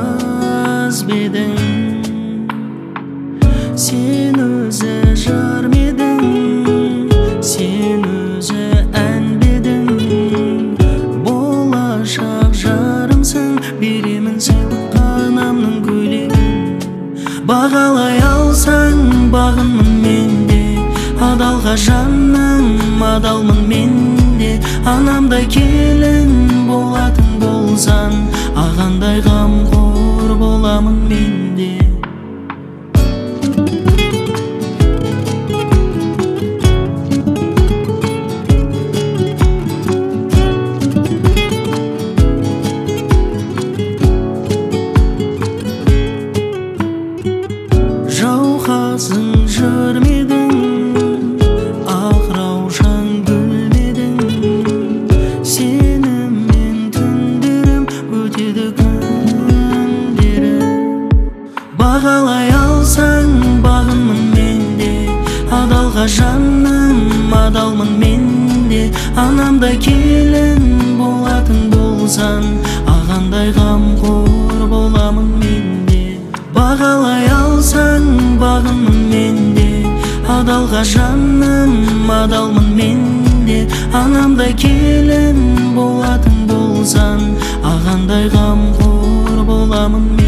саз бедің, сен өзі жыр медің, сен өзі ән бедің. Болашақ жарымсың, беремін сыйлыққа анамның көйлегін. Бағалай алсаң бағынмын менде, адалға жаным адалмын менде. Анамдай келін болатын болсаң, ағандай қамқор боламын менде. Жауқазың жүрмедің, ақ раушан гүлмедің. Сеніммен түндерім өтеді күндерім. Бағалай алсаң бағынмын менде, адалға жаным адалмын менде. Анамдай келін болатын болсаң, ағандай қамқор боламын менде. Бағалай алсаң бағынмын менде, адалға жаным адалмын менде. Анамдай келін болатын болсаң, ағандай қамқор боламын.